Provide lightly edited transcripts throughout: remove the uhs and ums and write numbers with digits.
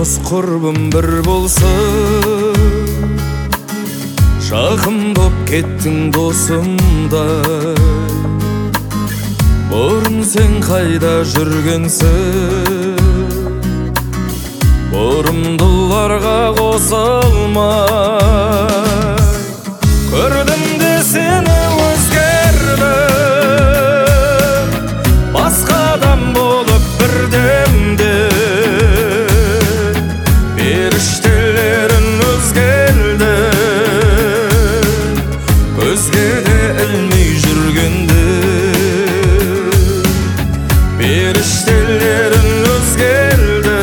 дос құрбым бір болсын, жақын боп кеттің досымдай. Бұрын сен қайда жүргенсің, бұрымдыларға қосылмай. Көрдім де сені өзгерді, басқа адам болып бірдемде. Періштелерін өзгерді, көзге де ілмей жүргенде. Періштелерін өзгерді,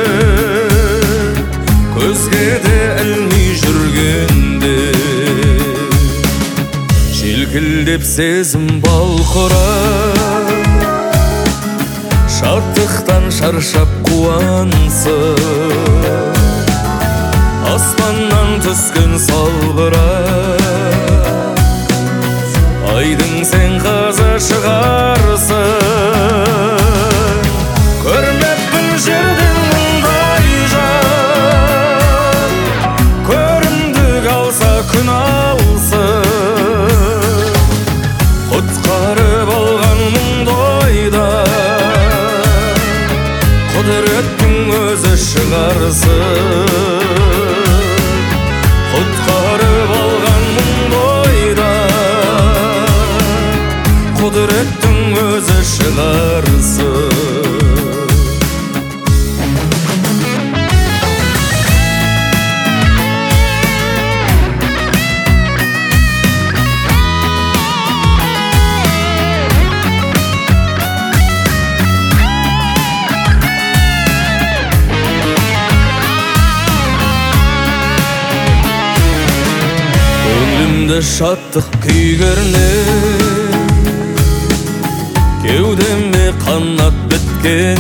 көзге де ілмей жүргенде. Желкілдеп сезім балқырап, шаттықтан шаршап қуансың. Аспаннан түскен салбырап, айдың сен қаза шығарсың. Көрмеппін жерден мұндай жан, көрімдік алса күн алсын. Құтқарып алған мұңды ойдан, құдіреттің өзі шығарсын. Құтқарып алған мұңды ойдан, құдіреттің өзі шығарсын. Көңлімді шаттық күй кернеп, кеудеме қанат біткен